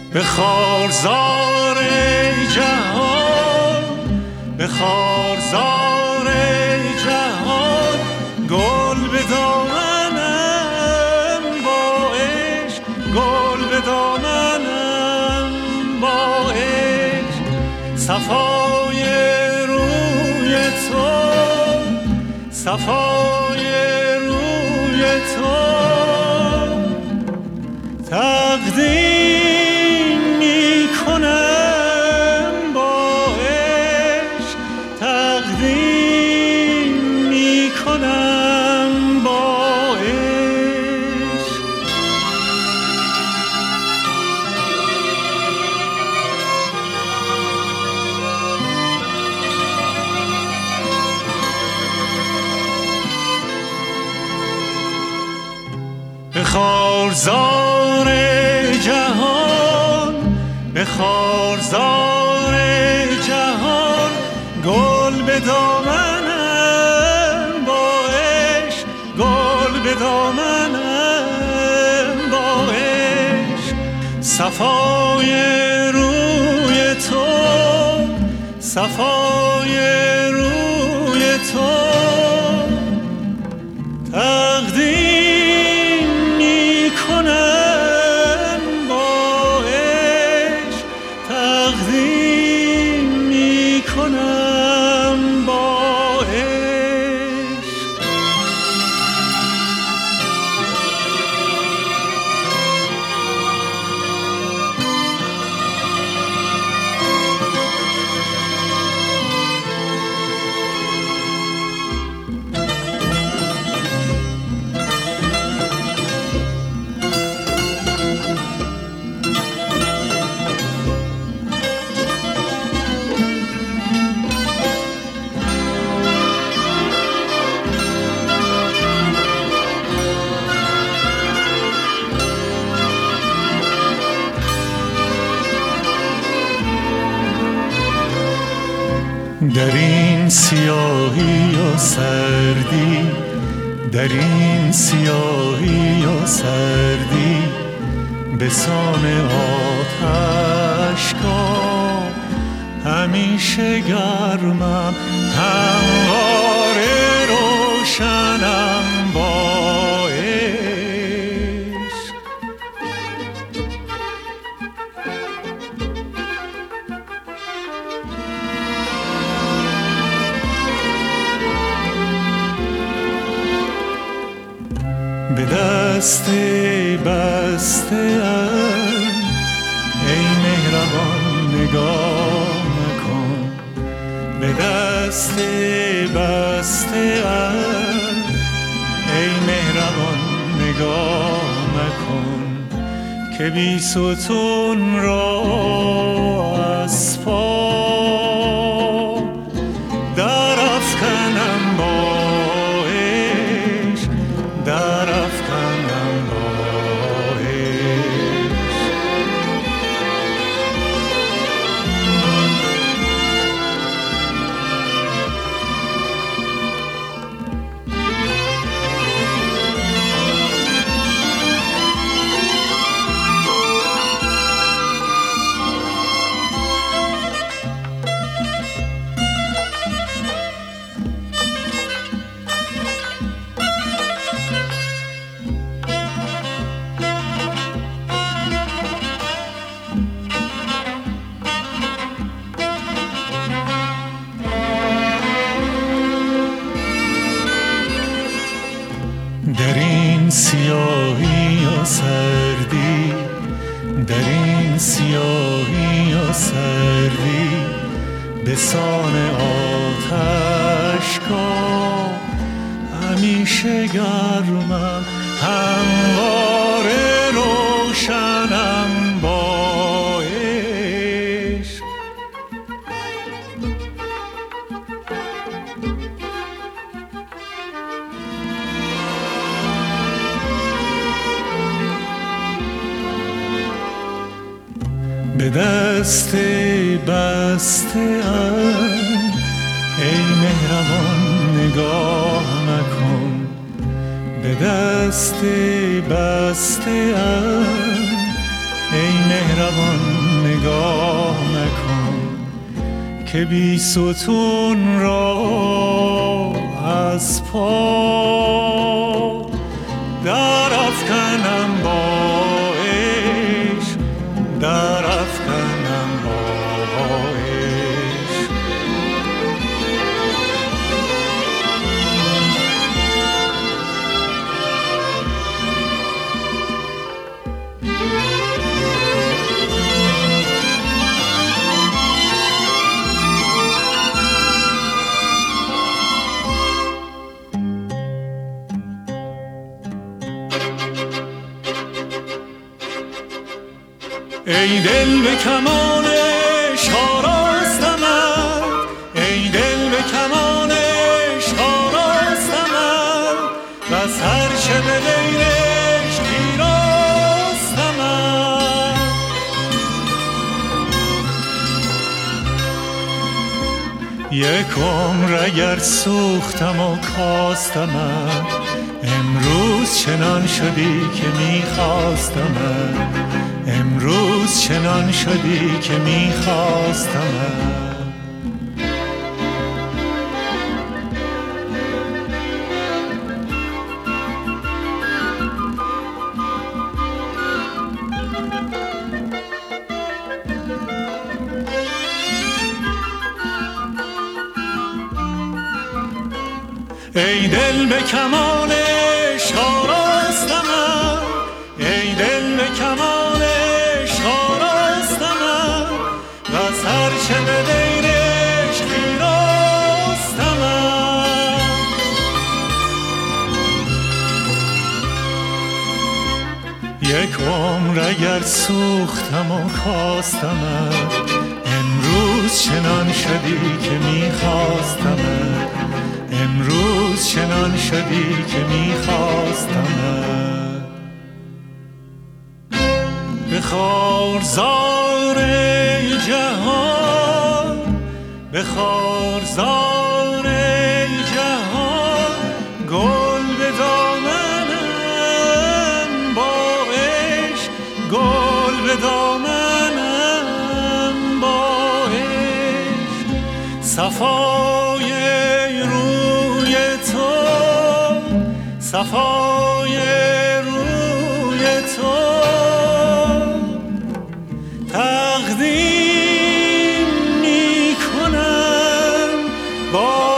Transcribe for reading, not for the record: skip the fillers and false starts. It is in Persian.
به خارزار جهان، به خارزار جهان، گل به دامنم با عشق، گل به دامنم با عشق. صفای روی تو، صفای روی تو تقدیم می کنم با عشق، تقدیم می کنم با عشق. به خارزار جهان، به خارزار جهان، گل به دامنم با عشق، گل به دامنم با عشق. صفای روی تو، صفای روی تو تقدیم می کنم با عشق، تقدیم می کنم با عشق. در این سیاهی و سردی، در این سیاهی و سردی، به سان آتش‌گاه همیشه گرمم، همواره روشنم با عشق. به دست بسته ام ای مهربان نگاه مکن، به دست بسته ام ای مهربان نگاه مکن، که بی ستون را از پا در افکنم با عشق، در افکنم با عشق. در این سیاهی و سردی، در این سیاهی و سردی، به سان آتش‌گاه همیشه گرمم، همواره روشنم با عشق. به دست بسته ام ای مهربان نگاه مکن، به دست بسته ام ای مهربان نگاه مکن که بی ستون را از پا در افکنم با عشق، در افکنم با عشق. ای دل به کمانش آراستمت، ای دل به کمانش آراستمت و سرچه به دیرش پیراستمت. یک عمر اگر سوختم و کاستمت، امروز چنان شدی که میخواستمت، امروز چنان شدی که میخواستمت. ای دل به کمانش آراستمت، ای دل به کمانش آراستمت و سرچه به دیرش پیراستمت. یک عمر اگر سوختم و کاستمت، امروز چنان شدی که میخواستمت، امروز چنان شدی که میخواستمت. به خارزار جهان، به خارزار جهان گل به دامنم با عشق، گل به دامنم با عشق. صفای روی تو، صفای روی تو تقدیم می کنم با